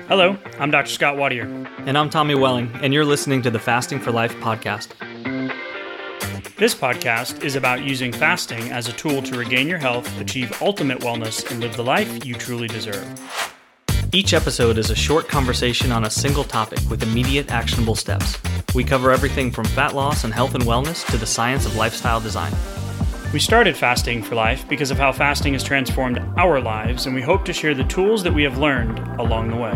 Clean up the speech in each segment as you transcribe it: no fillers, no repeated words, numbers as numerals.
Hello, I'm Dr. Scott Wadier. And I'm Tommy Welling, and you're listening to the Fasting for Life podcast. This podcast is about using fasting as a tool to regain your health, achieve ultimate wellness, and live the life you truly deserve. Each episode is a short conversation on a single topic with immediate actionable steps. We cover everything from fat loss and health and wellness to the science of lifestyle design. We started Fasting for Life because of how fasting has transformed our lives, and we hope to share the tools that we have learned along the way.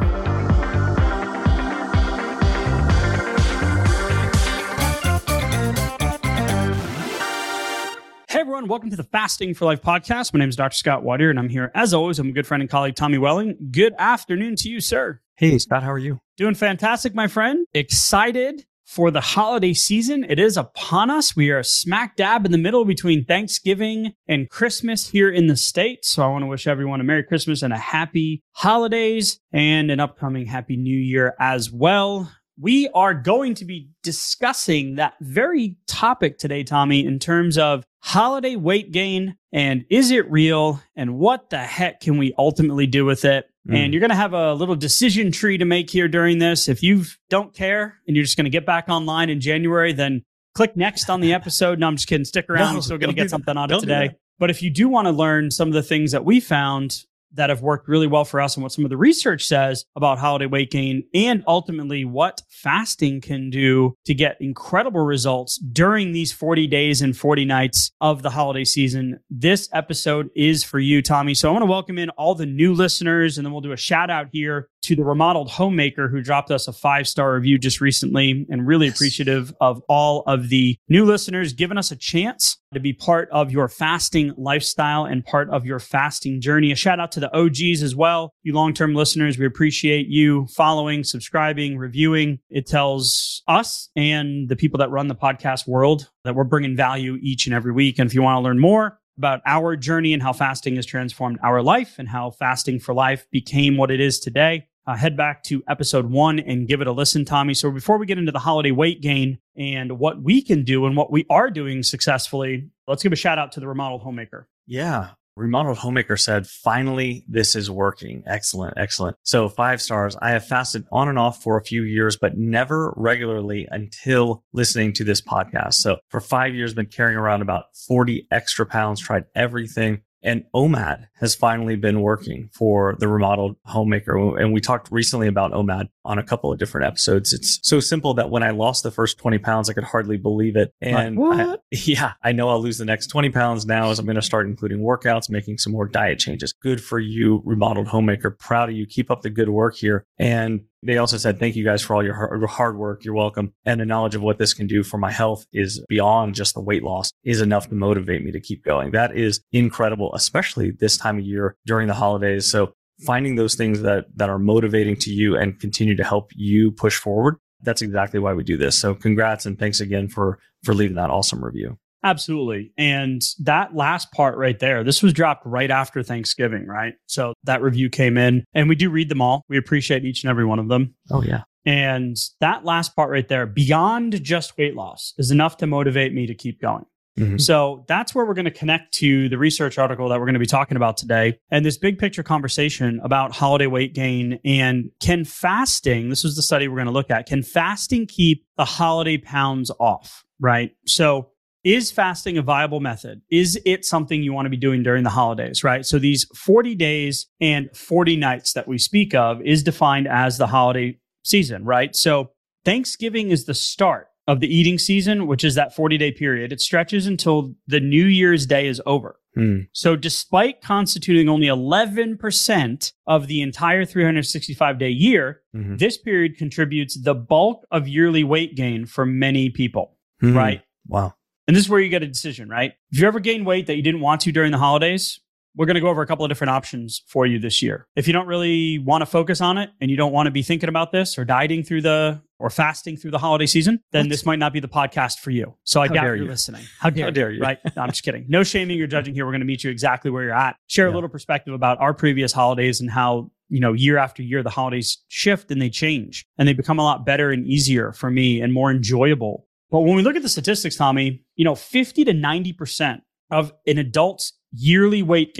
Hey everyone, welcome to the Fasting for Life podcast. My name is Dr. Scott Wadier, and I'm here, as always, I'm a good friend and colleague, Tommy Welling. Good afternoon to you, sir. Hey, Scott, how are you? Doing fantastic, my friend. Excited for the holiday season. It is upon us. We are smack dab in the middle between Thanksgiving and Christmas here in the States. So I want to wish everyone a Merry Christmas and a happy holidays and an upcoming Happy New Year as well. We are going to be discussing that very topic today, Tommy, in terms of holiday weight gain and is it real and what the heck can we ultimately do with it? And you're going to have a little decision tree to make here during this. If you don't care and you're just going to get back online in January, then click next on the episode. No, I'm just kidding. Stick around. You're still going to get something out of today. But if you do want to learn some of the things that we found that have worked really well for us and what some of the research says about holiday weight gain and ultimately what fasting can do to get incredible results during these 40 days and 40 nights of the holiday season, this episode is for you, Tommy. So I want to welcome in all the new listeners, and then we'll do a shout out here to the Remodeled Homemaker who dropped us a 5-star review just recently, and really appreciative of all of the new listeners giving us a chance to be part of your fasting lifestyle and part of your fasting journey. A shout out to the OGs as well. You long-term listeners, we appreciate you following, subscribing, reviewing. It tells us and the people that run the podcast world that we're bringing value each and every week. And if you want to learn more about our journey and how fasting has transformed our life and how Fasting for Life became what it is today, head back to episode 1 and give it a listen, Tommy. So before we get into the holiday weight gain and what we can do and what we are doing successfully, let's give a shout out to the Remodeled Homemaker. Yeah. Remodeled Homemaker said, finally, this is working. Excellent, excellent. So 5 stars. I have fasted on and off for a few years, but never regularly until listening to this podcast. So for 5 years, been carrying around about 40 extra pounds, tried everything. And OMAD has finally been working for the Remodeled Homemaker. And we talked recently about OMAD on a couple of different episodes. It's so simple that when I lost the first 20 pounds, I could hardly believe it. And I know I'll lose the next 20 pounds now as I'm going to start including workouts, making some more diet changes. Good for you, Remodeled Homemaker. Proud of you. Keep up the good work here. And they also said, thank you guys for all your hard work. You're welcome. And the knowledge of what this can do for my health is beyond just the weight loss is enough to motivate me to keep going. That is incredible, especially this time of year during the holidays. So finding those things that are motivating to you and continue to help you push forward. That's exactly why we do this. So congrats and thanks again for leaving that awesome review. Absolutely. And that last part right there, this was dropped right after Thanksgiving, right? So that review came in and we do read them all. We appreciate each and every one of them. Oh, yeah. And that last part right there, beyond just weight loss, is enough to motivate me to keep going. Mm-hmm. So that's where we're going to connect to the research article that we're going to be talking about today and this big picture conversation about holiday weight gain and can fasting, this is the study we're going to look at, can fasting keep the holiday pounds off, right? So is fasting a viable method? Is it something you want to be doing during the holidays, right? So these 40 days and 40 nights that we speak of is defined as the holiday season, right? So Thanksgiving is the start of the eating season, which is that 40-day period. It stretches until the New Year's Day is over. So despite constituting only 11% of the entire 365-day year, this period contributes the bulk of yearly weight gain for many people, right? Wow. And this is where you get a decision, right? If you ever gain weight that you didn't want to during the holidays, we're going to go over a couple of different options for you this year. If you don't really want to focus on it and you don't want to be thinking about this or dieting or fasting through the holiday season, then this might not be the podcast for you. So I doubt you're listening. How dare you? Right? No, I'm just kidding. No shaming or judging here. We're going to meet you exactly where you're at. Share a little perspective about our previous holidays and how, year after year, the holidays shift and they change and they become a lot better and easier for me and more enjoyable. But when we look at the statistics, Tommy, 50 to 90% of an adult's yearly weight gain,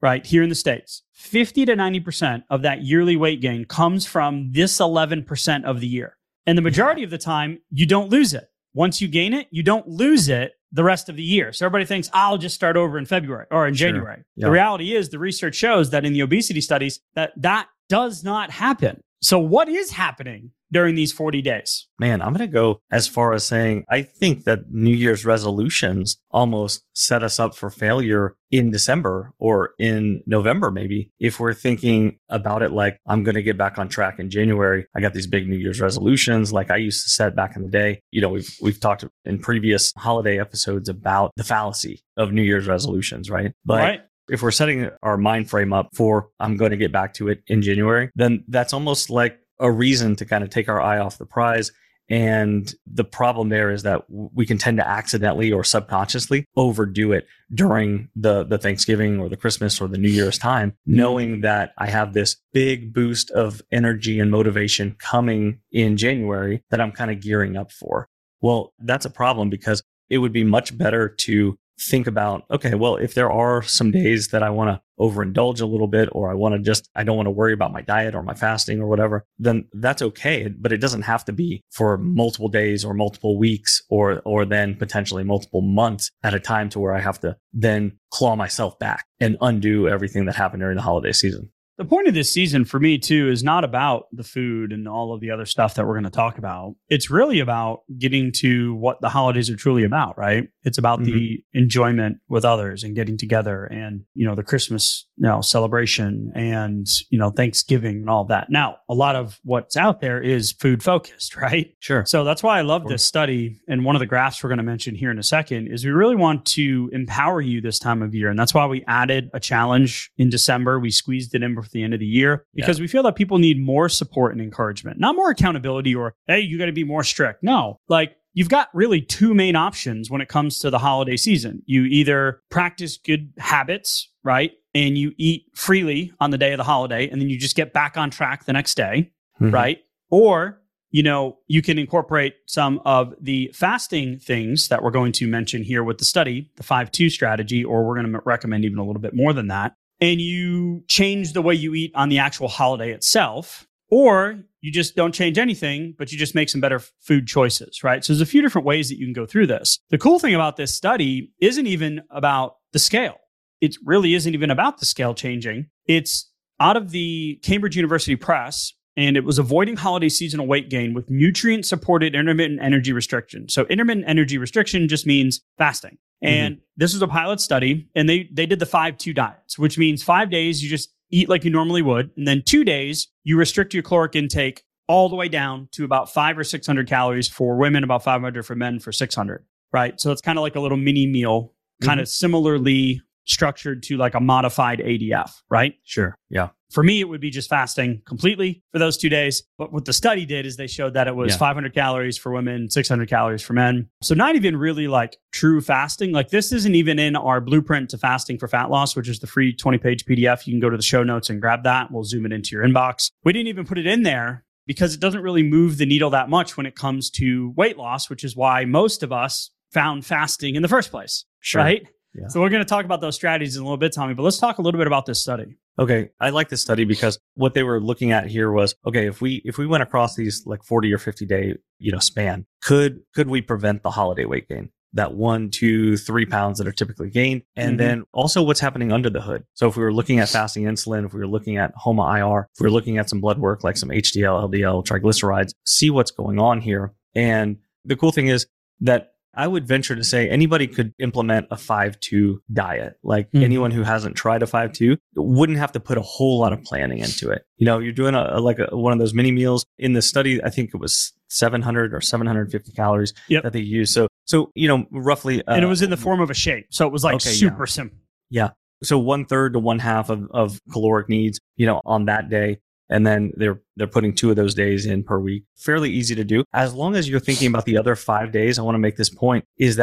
right, here in the States, 50 to 90% of that yearly weight gain comes from this 11% of the year. And the majority of the time, you don't lose it. Once you gain it, you don't lose it the rest of the year. So everybody thinks, I'll just start over in February or in January. Yeah. The reality is the research shows that in the obesity studies, that does not happen. So what is happening during these 40 days? Man, I'm going to go as far as saying, I think that New Year's resolutions almost set us up for failure in December or in November, maybe, if we're thinking about it like, I'm going to get back on track in January. I got these big New Year's resolutions like I used to set back in the day. You know, we've talked in previous holiday episodes about the fallacy of New Year's resolutions, right? But Right. if we're setting our mind frame up for, I'm going to get back to it in January, then that's almost like a reason to kind of take our eye off the prize. And the problem there is that we can tend to accidentally or subconsciously overdo it during the Thanksgiving or the Christmas or the New Year's time, knowing that I have this big boost of energy and motivation coming in January that I'm kind of gearing up for. Well, that's a problem because it would be much better to think about, okay, well, if there are some days that I want to overindulge a little bit, or I don't want to worry about my diet or my fasting or whatever, then that's okay. But it doesn't have to be for multiple days or multiple weeks or then potentially multiple months at a time to where I have to then claw myself back and undo everything that happened during the holiday season. The point of this season for me too is not about the food and all of the other stuff that we're going to talk about. It's really about getting to what the holidays are truly about, right? It's about the enjoyment with others and getting together and, the Christmas, celebration and, Thanksgiving and all of that. Now, a lot of what's out there is food focused, right? Sure. So that's why I love this study. And one of the graphs we're going to mention here in a second is we really want to empower you this time of year. And that's why we added a challenge in December. We squeezed it in for the end of the year because we feel that people need more support and encouragement, not more accountability or, hey, you got to be more strict. No, you've got really two main options when it comes to the holiday season. You either practice good habits, right? And you eat freely on the day of the holiday, and then you just get back on track the next day, right? Or, you can incorporate some of the fasting things that we're going to mention here with the study, the 5-2 strategy, or we're going to recommend even a little bit more than that. And you change the way you eat on the actual holiday itself, or you just don't change anything, but you just make some better food choices, right? So there's a few different ways that you can go through this. The cool thing about this study isn't even about the scale. It really isn't even about the scale changing. It's out of the Cambridge University Press, and it was avoiding holiday seasonal weight gain with nutrient-supported intermittent energy restriction. So intermittent energy restriction just means fasting. And this was a pilot study, and they did the 5-2 diets, which means 5 days you just eat like you normally would. And then 2 days, you restrict your caloric intake all the way down to about 500 or 600 calories for women, about 500 for men, for 600, right? So it's kind of like a little mini meal, kind of similarly structured to like a modified ADF, right? Sure. Yeah. For me, it would be just fasting completely for those 2 days. But what the study did is they showed that it was 500 calories for women, 600 calories for men. So not even really like true fasting. Like this isn't even in our blueprint to fasting for fat loss, which is the free 20-page PDF. You can go to the show notes and grab that. We'll zoom it into your inbox. We didn't even put it in there because it doesn't really move the needle that much when it comes to weight loss, which is why most of us found fasting in the first place, right? Yeah. So we're going to talk about those strategies in a little bit, Tommy, but let's talk a little bit about this study. Okay. I like this study because what they were looking at here was, okay, if we went across these like 40 or 50 day, span, could we prevent the holiday weight gain? That 1, 2, 3 pounds that are typically gained. And then also what's happening under the hood. So if we were looking at fasting insulin, if we were looking at HOMA-IR, if we were looking at some blood work, like some HDL, LDL, triglycerides, see what's going on here. And the cool thing is that I would venture to say anybody could implement a 5-2 diet. Like anyone who hasn't tried a 5-2 wouldn't have to put a whole lot of planning into it. You're doing one of those mini meals. In the study, I think it was 700 or 750 calories that they use. So roughly. And it was in the form of a shake. So it was like super simple. Yeah. So 1/3 to 1/2 of caloric needs, on that day. And then they're putting 2 of those days in per week. Fairly easy to do. As long as you're thinking about the other 5 days, I want to make this point, is that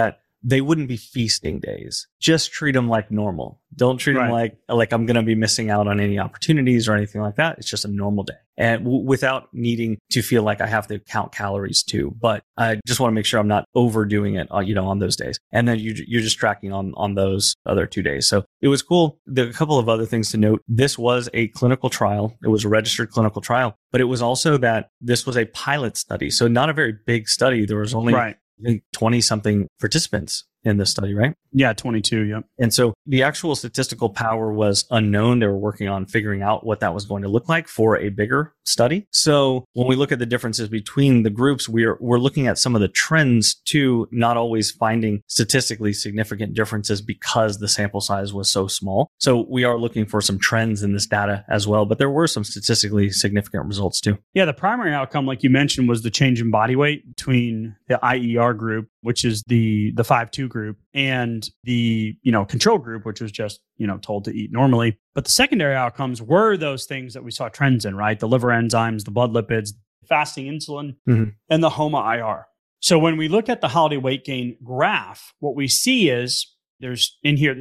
they wouldn't be feasting days. Just treat them like normal. Don't treat them like I'm going to be missing out on any opportunities or anything like that. It's just a normal day. And without needing to feel like I have to count calories too. But I just want to make sure I'm not overdoing it, on those days. And then you're just tracking on those other 2 days. So it was cool. There are a couple of other things to note. This was a clinical trial. It was a registered clinical trial, but it was also that this was a pilot study. So not a very big study. There was only, I think, 20 something participants in this study, right? Yeah, 22. Yep. And so the actual statistical power was unknown. They were working on figuring out what that was going to look like for a bigger study. So when we look at the differences between the groups, we're looking at some of the trends too, not always finding statistically significant differences because the sample size was so small. So we are looking for some trends in this data as well, but there were some statistically significant results too. Yeah, the primary outcome, like you mentioned, was the change in body weight between the IER group, which is the 5-2 group, and the control group, which was just told to eat normally. But the secondary outcomes were those things that we saw trends in, right? The liver enzymes, the blood lipids, fasting insulin, and the HOMA-IR. So when we look at the holiday weight gain graph, what we see is there's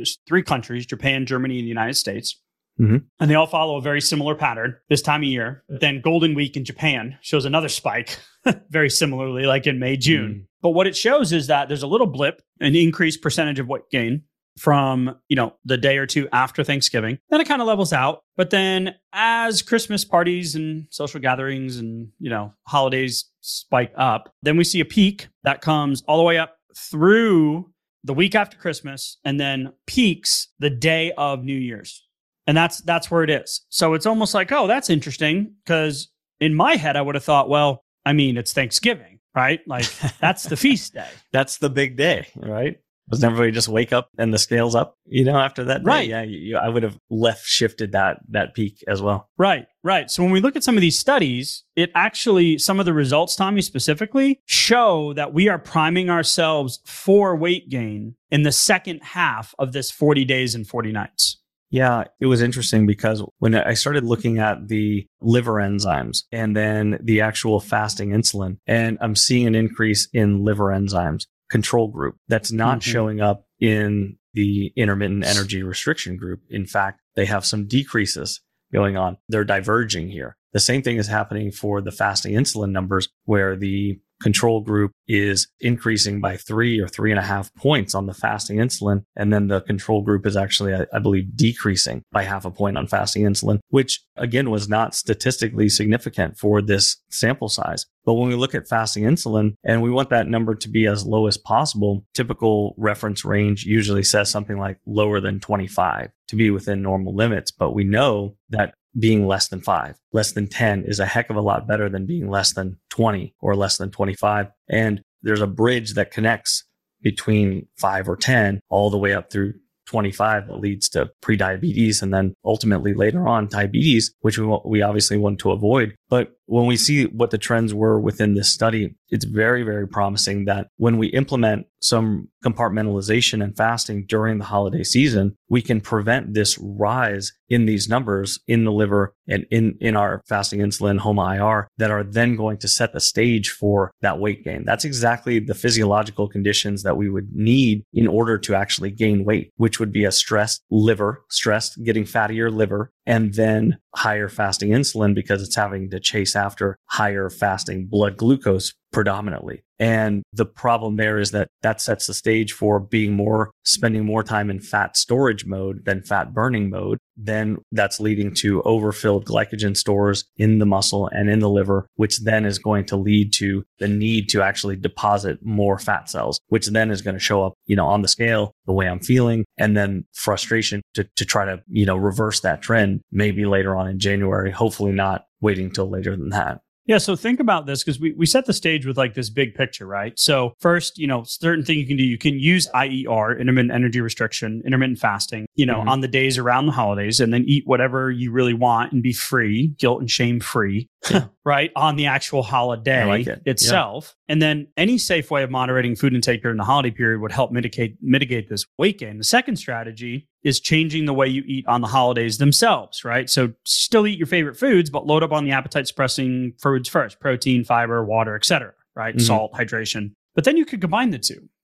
3 countries: Japan, Germany, and the United States. And they all follow a very similar pattern this time of year. But then Golden Week in Japan shows another spike very similarly, like in May, June. But what it shows is that there's a little blip, an increased percentage of weight gain from, the day or two after Thanksgiving. Then it kind of levels out. But then as Christmas parties and social gatherings and, holidays spike up, then we see a peak that comes all the way up through the week after Christmas and then peaks the day of New Year's. And that's where it is. So it's almost like, oh, that's interesting, because in my head, I would have thought, well, I mean, it's Thanksgiving, right? Like that's the feast day. That's the big day, right? Doesn't everybody just wake up and the scale's up, after that day? Right. Yeah, I would have shifted that peak as well. Right. So when we look at some of these studies, it actually, some of the results, Tommy, specifically, show that we are priming ourselves for weight gain in the second half of this 40 days and 40 nights. Yeah, it was interesting because when I started looking at the liver enzymes and then the actual fasting insulin, and I'm seeing an increase in liver enzymes, control group, that's not showing up in the intermittent energy restriction group. In fact, they have some decreases going on. They're diverging here. The same thing is happening for the fasting insulin numbers, where the control group is increasing by 3 or 3.5 points on the fasting insulin. And then the control group is actually, I believe, decreasing by 0.5 point on fasting insulin, which again was not statistically significant for this sample size. But when we look at fasting insulin and we want that number to be as low as possible, typical reference range usually says something like lower than 25 to be within normal limits. But we know that being less than 5, less than 10 is a heck of a lot better than being less than 20 or less than 25. And there's a bridge that connects between 5 or 10 all the way up through 25 that leads to prediabetes and then ultimately later on diabetes, which we obviously want to avoid. But when we see what the trends were within this study, it's very, very promising that when we implement some compartmentalization and fasting during the holiday season, we can prevent this rise in these numbers in the liver and in our fasting insulin, HOMA-IR, that are then going to set the stage for that weight gain. That's exactly the physiological conditions that we would need in order to actually gain weight, which would be a stressed liver, getting fattier liver, and then higher fasting insulin because it's having to chase after higher fasting blood glucose predominantly. And the problem there is that sets the stage for spending more time in fat storage mode than fat burning mode. Then that's leading to overfilled glycogen stores in the muscle and in the liver, which then is going to lead to the need to actually deposit more fat cells, which then is going to show up, on the scale, the way I'm feeling, and then frustration to try to, reverse that trend maybe later on in January, hopefully not waiting till later than that. Yeah. So think about this, because we set the stage with like this big picture, right? So first, certain thing you can do, you can use IER, intermittent energy restriction, intermittent fasting, on the days around the holidays, and then eat whatever you really want and be free, guilt and shame free, right? On the actual holiday itself. Yeah. And then any safe way of moderating food intake during the holiday period would help mitigate this weight gain. The second strategy is changing the way you eat on the holidays themselves, right? So still eat your favorite foods, but load up on the appetite suppressing foods first: protein, fiber, water, etc., right? Salt, hydration. But then you could combine the two.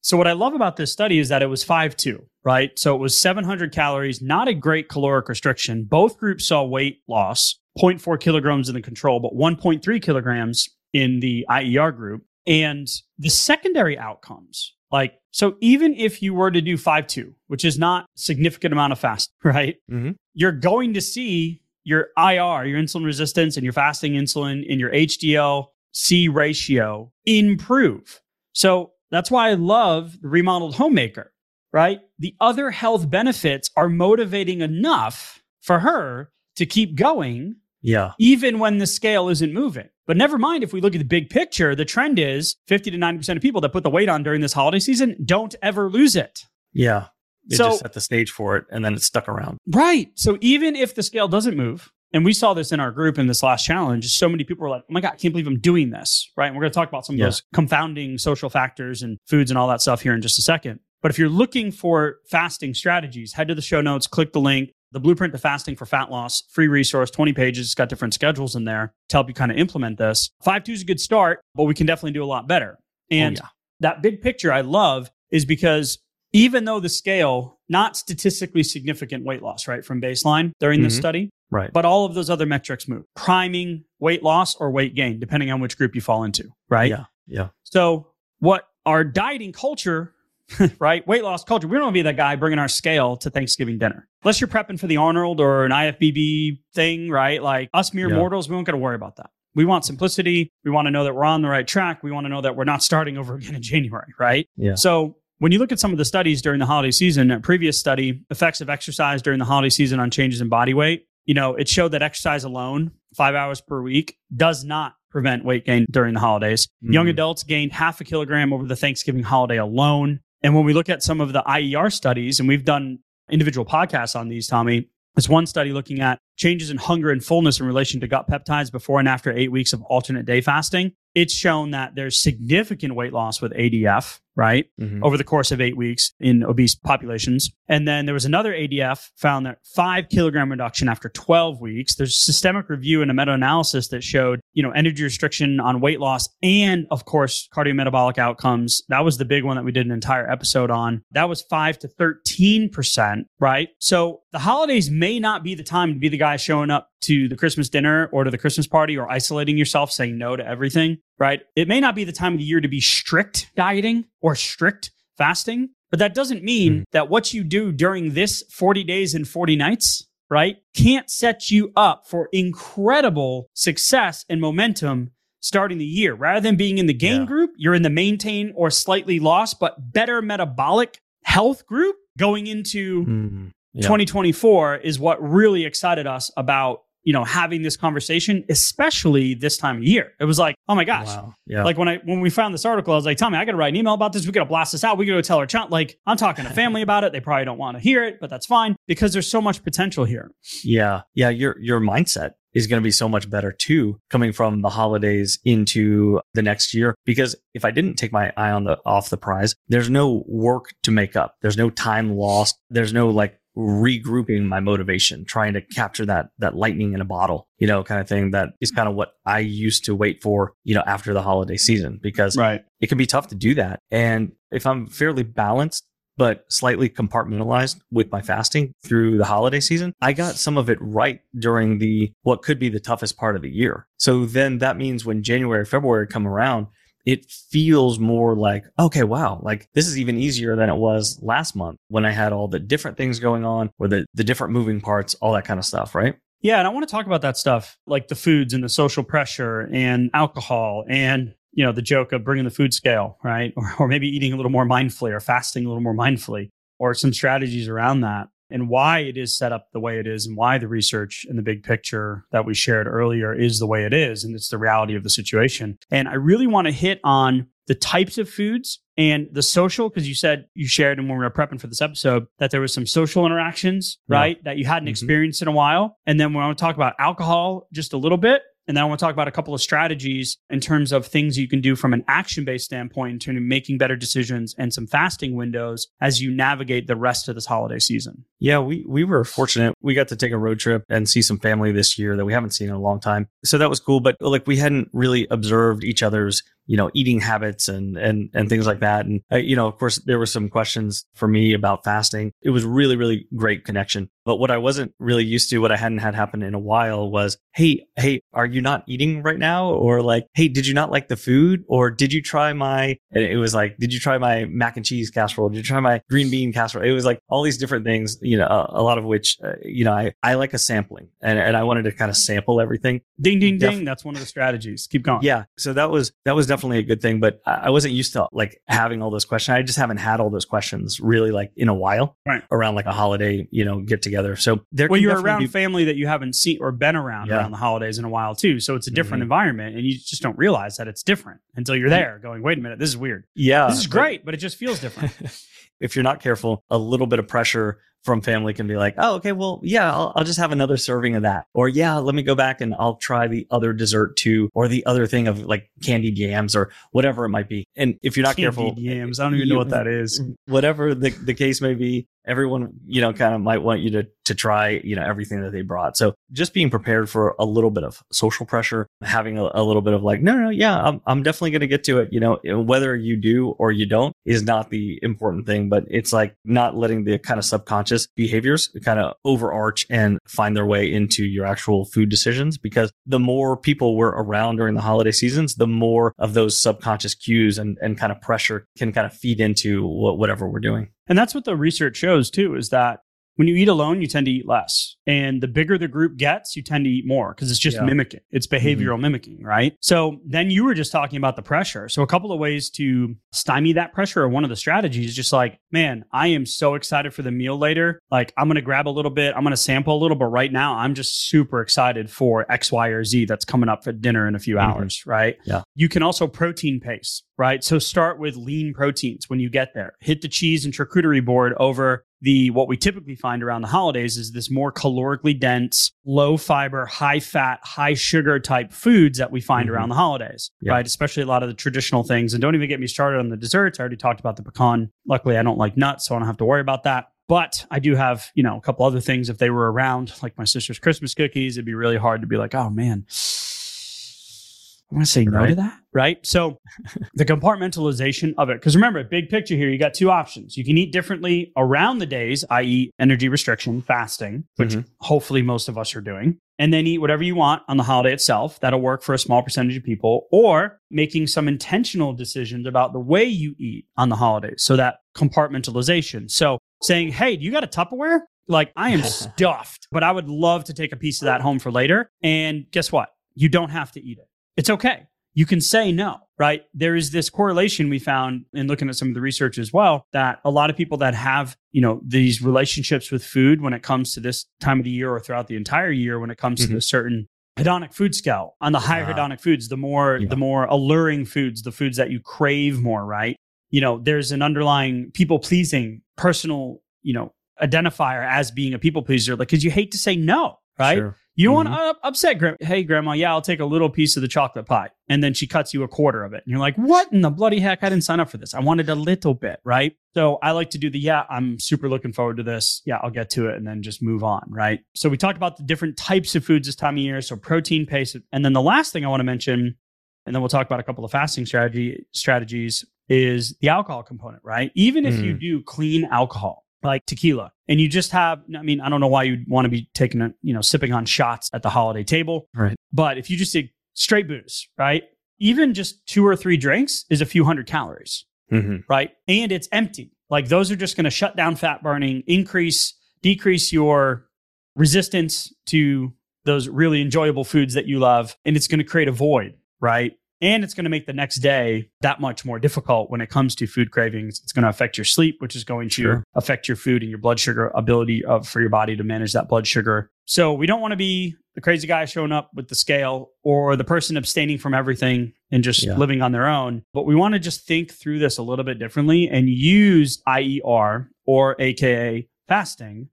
So what I love about this study is that it was 5-2, right? So it was 700 calories, not a great caloric restriction. Both groups saw weight loss, 0.4 kilograms in the control, but 1.3 kilograms in the IER group. And the secondary outcomes, so even if you were to do 5-2, which is not a significant amount of fast, right? Mm-hmm. You're going to see your IR, your insulin resistance, and your fasting insulin and your HDL-C ratio improve. So that's why I love the remodeled homemaker, right? The other health benefits are motivating enough for her to keep going, even when the scale isn't moving. But never mind, if we look at the big picture, the trend is 50 to 90% of people that put the weight on during this holiday season don't ever lose it. Yeah. It just set the stage for it, and then it's stuck around. Right. So even if the scale doesn't move, and we saw this in our group in this last challenge, so many people were like, oh my God, I can't believe I'm doing this, right? And we're going to talk about some of those confounding social factors and foods and all that stuff here in just a second. But if you're looking for fasting strategies, head to the show notes, click the link, the Blueprint to Fasting for Fat Loss, free resource, 20 pages. It's got different schedules in there to help you kind of implement this. 5-2 is a good start, but we can definitely do a lot better. And that big picture I love is because even though the scale, not statistically significant weight loss, right, from baseline during this study, right? But all of those other metrics move. Priming weight loss or weight gain, depending on which group you fall into, right? Yeah. So what our dieting culture, right, weight loss culture, we don't want to be that guy bringing our scale to Thanksgiving dinner. Unless you're prepping for the Arnold or an IFBB thing, right? Like us mere mortals, we don't got to worry about that. We want simplicity. We want to know that we're on the right track. We want to know that we're not starting over again in January, right? Yeah. So when you look at some of the studies during the holiday season, a previous study, effects of exercise during the holiday season on changes in body weight, it showed that exercise alone, 5 hours per week, does not prevent weight gain during the holidays. Young adults gained 0.5 kilogram over the Thanksgiving holiday alone. And when we look at some of the IER studies, and we've done individual podcasts on these, Tommy, there's one study looking at changes in hunger and fullness in relation to gut peptides before and after 8 weeks of alternate day fasting. It's shown that there's significant weight loss with ADF, right? Over the course of 8 weeks in obese populations. And then there was another ADF found that 5 kilogram reduction after 12 weeks. There's a systemic review and a meta-analysis that showed, energy restriction on weight loss and, of course, cardiometabolic outcomes. That was the big one that we did an entire episode on. That was 5 to 13%, right? So the holidays may not be the time to be the guy showing up to the Christmas dinner or to the Christmas party or isolating yourself, saying no to everything, right? It may not be the time of the year to be strict dieting or strict fasting, but that doesn't mean that what you do during this 40 days and 40 nights, right, can't set you up for incredible success and momentum starting the year. Rather than being in the gain group, you're in the maintain or slightly lost, but better metabolic health group going into 2024 is what really excited us about having this conversation, especially this time of year. It was like, oh my gosh. Wow. Yeah. Like when we found this article, I was like, Tommy, I got to write an email about this. We got to blast this out. We got to tell our child. Like, I'm talking to family about it. They probably don't want to hear it, but that's fine because there's so much potential here. Yeah. Yeah. Your mindset is going to be so much better too, coming from the holidays into the next year. Because if I didn't take my eye off the prize, there's no work to make up. There's no time lost. There's no regrouping my motivation, trying to capture that lightning in a bottle, kind of thing. That is kind of what I used to wait for, after the holiday season, because it can be tough to do that. And if I'm fairly balanced, but slightly compartmentalized with my fasting through the holiday season, I got some of it right during what could be the toughest part of the year. So then that means when January, February come around, it feels more like, okay, wow, this is even easier than it was last month when I had all the different things going on or the different moving parts, all that kind of stuff, right? Yeah, and I want to talk about that stuff, like the foods and the social pressure and alcohol and, the joke of bringing the food scale, right? Or maybe eating a little more mindfully or fasting a little more mindfully or some strategies around that. And why it is set up the way it is and why the research and the big picture that we shared earlier is the way it is. And it's the reality of the situation. And I really want to hit on the types of foods and the social, because you shared, and when we were prepping for this episode, that there was some social interactions, right? That you hadn't experienced in a while. And then we want to talk about alcohol just a little bit. And then I want to talk about a couple of strategies in terms of things you can do from an action-based standpoint in terms of making better decisions and some fasting windows as you navigate the rest of this holiday season. Yeah, we were fortunate. We got to take a road trip and see some family this year that we haven't seen in a long time. So that was cool. But we hadn't really observed each other's eating habits and things like that. And, of course, there were some questions for me about fasting. It was really, really great connection. But what I wasn't really used to, what I hadn't had happen in a while was, hey, are you not eating right now? Or like, hey, did you not like the food? Or did you try and it was like, did you try my mac and cheese casserole? Did you try my green bean casserole? It was like all these different things, a lot of which, I like a sampling and I wanted to kind of sample everything. Ding, ding, ding. That's one of the strategies. Keep going. Yeah. So that was definitely a good thing, but I wasn't used to like having all those questions. I just haven't had all those questions really like in a while, right, around like a holiday, get together. So you're around family that you haven't seen or been around the holidays in a while too. So it's a different environment and you just don't realize that it's different until you're there going, wait a minute, this is weird. Yeah. This is great, but it just feels different. If you're not careful, a little bit of pressure from family can be like, oh, okay, well, yeah, I'll just have another serving of that. Or yeah, let me go back and I'll try the other dessert too, or the other thing of like candied yams or whatever it might be. And if you're not careful, yams, I don't even know what that is. Whatever the case may be, everyone, kind of might want you to try, everything that they brought. So just being prepared for a little bit of social pressure, having a little bit of like, no, yeah, I'm definitely going to get to it. Whether you do or you don't is not the important thing, but it's like not letting the kind of subconscious behaviors kind of overarch and find their way into your actual food decisions. Because the more people we're around during the holiday seasons, the more of those subconscious cues and kind of pressure can kind of feed into whatever we're doing. And that's what the research shows too, is that when you eat alone, you tend to eat less. And the bigger the group gets, you tend to eat more because it's just mimicking. It's behavioral mimicking, right? So then you were just talking about the pressure. So a couple of ways to stymie that pressure, or one of the strategies is just like, man, I am so excited for the meal later. Like I'm going to grab a little bit, I'm going to sample a little, but right now I'm just super excited for X, Y, or Z that's coming up for dinner in a few hours, right? Yeah. You can also protein pace, right? So start with lean proteins when you get there. Hit the cheese and charcuterie board over what we typically find around the holidays is this more calorically dense, low fiber, high fat, high sugar type foods that we find around the holidays, right? Especially a lot of the traditional things. And don't even get me started on the desserts. I already talked about the pecan. Luckily, I don't like nuts, so I don't have to worry about that. But I do have, a couple other things. If they were around, like my sister's Christmas cookies, it'd be really hard to be like, oh man, I want to say no to that, right? So the compartmentalization of it, because remember, big picture here, you got two options. You can eat differently around the days, i.e. energy restriction, fasting, which hopefully most of us are doing, and then eat whatever you want on the holiday itself. That'll work for a small percentage of people, or making some intentional decisions about the way you eat on the holidays. So that compartmentalization. So saying, hey, do you got a Tupperware? Like I am stuffed, but I would love to take a piece of that home for later. And guess what? You don't have to eat it. It's okay. You can say no, right? There is this correlation we found in looking at some of the research as well, that a lot of people that have, these relationships with food when it comes to this time of the year or throughout the entire year, when it comes to a certain hedonic food scale, on the higher hedonic foods, the more alluring foods, the foods that you crave more, right? There's an underlying people pleasing personal, identifier as being a people pleaser, like, because you hate to say no, right? Sure. You don't want to upset hey, grandma, yeah, I'll take a little piece of the chocolate pie. And then she cuts you a quarter of it. And you're like, what in the bloody heck? I didn't sign up for this. I wanted a little bit, right? So I like to do I'm super looking forward to this. Yeah, I'll get to it and then just move on, right? So we talked about the different types of foods this time of year. So protein pace. And then the last thing I want to mention, and then we'll talk about a couple of fasting strategies, is the alcohol component, right? Even if you do clean alcohol, like tequila, and you just have, I don't know why you'd want to be taking sipping on shots at the holiday table. Right. But if you just take straight booze, right? Even just 2 or 3 drinks is a few hundred calories, right? And it's empty. Like those are just going to shut down fat burning, decrease your resistance to those really enjoyable foods that you love. And it's going to create a void, right? And it's going to make the next day that much more difficult when it comes to food cravings. It's going to affect your sleep, which is going to affect your food and your blood sugar ability for your body to manage that blood sugar. So we don't want to be the crazy guy showing up with the scale or the person abstaining from everything and just living on their own. But we want to just think through this a little bit differently and use IER, or AKA fasting,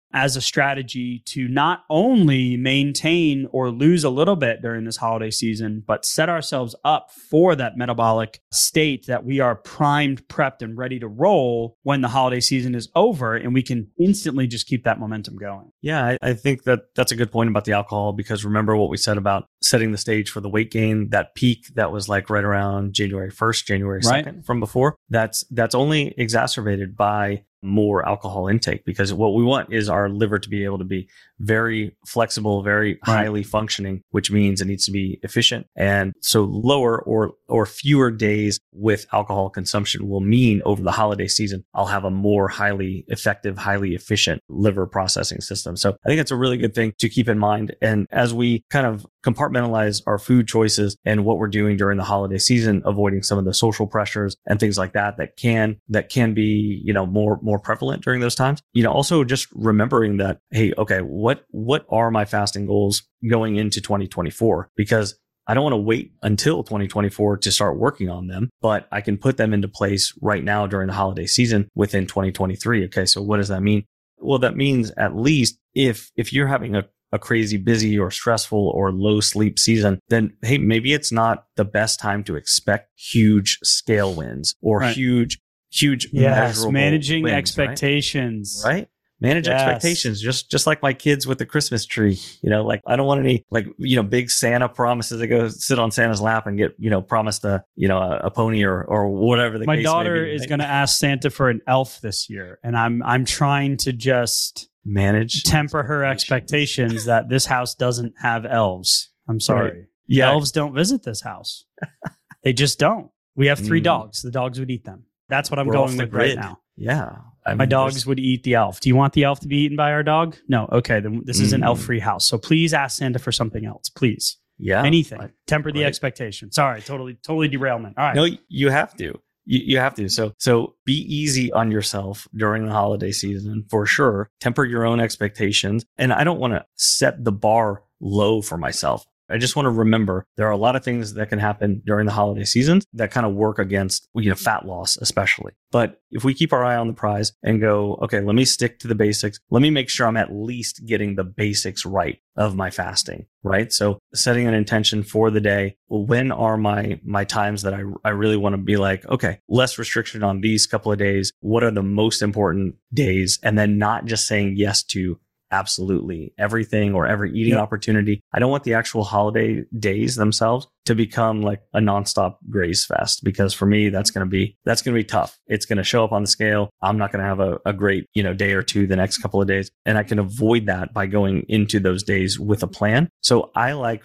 as a strategy to not only maintain or lose a little bit during this holiday season, but set ourselves up for that metabolic state that we are primed, prepped, and ready to roll when the holiday season is over, and we can instantly just keep that momentum going. Yeah, I think that's a good point about the alcohol, because remember what we said about setting the stage for the weight gain, that peak that was like right around January 1st, January 2nd from before. That's only exacerbated by more alcohol intake, because what we want is our liver to be able to be very flexible, very highly functioning, which means it needs to be efficient. And so lower or fewer days with alcohol consumption will mean over the holiday season, I'll have a more highly effective, highly efficient liver processing system. So I think it's a really good thing to keep in mind. And as we kind of compartmentalize our food choices and what we're doing during the holiday season, avoiding some of the social pressures and things like that can be, more prevalent during those times. Also just remembering that, hey, okay, what are my fasting goals going into 2024? Because I don't want to wait until 2024 to start working on them, but I can put them into place right now during the holiday season within 2023. Okay, so what does that mean? Well, that means at least if you're having a crazy busy or stressful or low sleep season, then hey, maybe it's not the best time to expect huge scale wins or huge measurable managing wins, expectations. Right? Manage expectations, just like my kids with the Christmas tree. Like I don't want any big Santa promises to go sit on Santa's lap and get promised a pony or whatever the my case daughter may be. is going to ask Santa for an elf this year, and I'm trying to just temper her expectations that this house doesn't have elves. I'm sorry. Right. Yeah. Elves don't visit this house. They just don't. We have 3 dogs. The dogs would eat them. That's what I'm going with right now. Yeah. My dogs would eat the elf. Do you want the elf to be eaten by our dog? No. Okay. Then this is an elf-free house. So please ask Santa for something else. Please. Yeah. Anything. Temper the expectation. Sorry. Totally derailment. All right. No, you have to. You have to. So be easy on yourself during the holiday season for sure. Temper your own expectations. And I don't want to set the bar low for myself. I just want to remember there are a lot of things that can happen during the holiday seasons that kind of work against, fat loss, especially. But if we keep our eye on the prize and go, okay, let me stick to the basics. Let me make sure I'm at least getting the basics right of my fasting, right? So setting an intention for the day. Well, when are my times that I really want to be like, okay, less restriction on these couple of days. What are the most important days? And then not just saying yes to absolutely everything or every eating opportunity. I don't want the actual holiday days themselves to become like a nonstop graze fest, because for me, that's going to be tough. It's going to show up on the scale. I'm not going to have a great, day or two the next couple of days. And I can avoid that by going into those days with a plan. So I like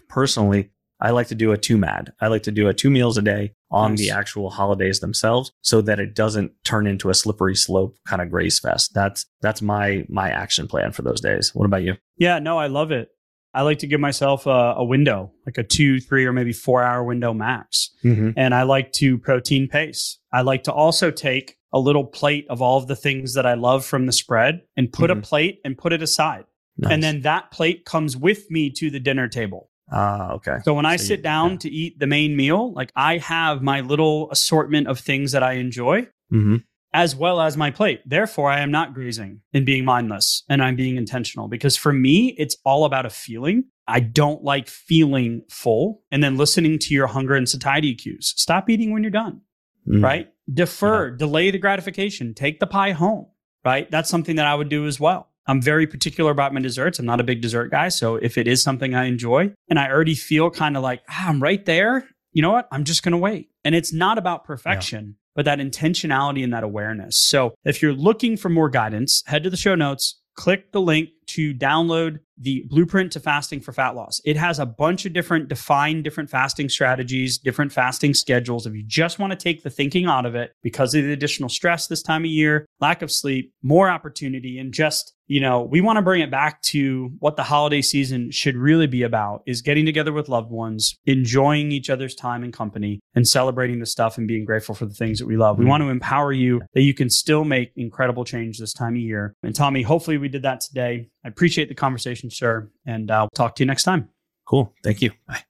to do a 2MAD. I like to do 2 meals a day on the actual holidays themselves, so that it doesn't turn into a slippery slope kind of graze fest. That's my action plan for those days. What about you? Yeah, no, I love it. I like to give myself a window, like a 2, 3, or maybe 4-hour window max. And I like to protein pace. I like to also take a little plate of all of the things that I love from the spread and put a plate and put it aside. Nice. And then that plate comes with me to the dinner table. Okay. So when I sit down to eat the main meal, like I have my little assortment of things that I enjoy, as well as my plate. Therefore, I am not grazing and being mindless, and I'm being intentional, because for me, it's all about a feeling. I don't like feeling full and then listening to your hunger and satiety cues. Stop eating when you're done, right? Defer, delay the gratification, take the pie home, right? That's something that I would do as well. I'm very particular about my desserts. I'm not a big dessert guy. So if it is something I enjoy and I already feel kind of like, I'm right there, you know what? I'm just going to wait. And it's not about perfection, but that intentionality and that awareness. So if you're looking for more guidance, head to the show notes, click the link to download the Blueprint to Fasting for Fat Loss. It has a bunch of different fasting strategies, different fasting schedules. If you just want to take the thinking out of it because of the additional stress this time of year, lack of sleep, more opportunity, and just, we want to bring it back to what the holiday season should really be about, is getting together with loved ones, enjoying each other's time and company, and celebrating the stuff and being grateful for the things that we love. We want to empower you that you can still make incredible change this time of year. And Tommy, hopefully we did that today. I appreciate the conversation, sir, and I'll talk to you next time. Cool. Thank you. Bye.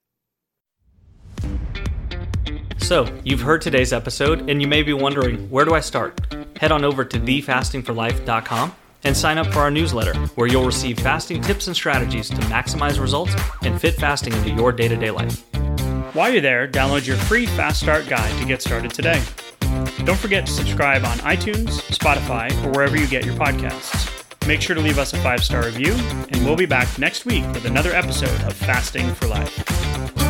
So, you've heard today's episode, and you may be wondering, where do I start? Head on over to thefastingforlife.com and sign up for our newsletter, where you'll receive fasting tips and strategies to maximize results and fit fasting into your day-to-day life. While you're there, download your free Fast Start guide to get started today. Don't forget to subscribe on iTunes, Spotify, or wherever you get your podcasts. Make sure to leave us a 5-star review, and we'll be back next week with another episode of Fasting for Life.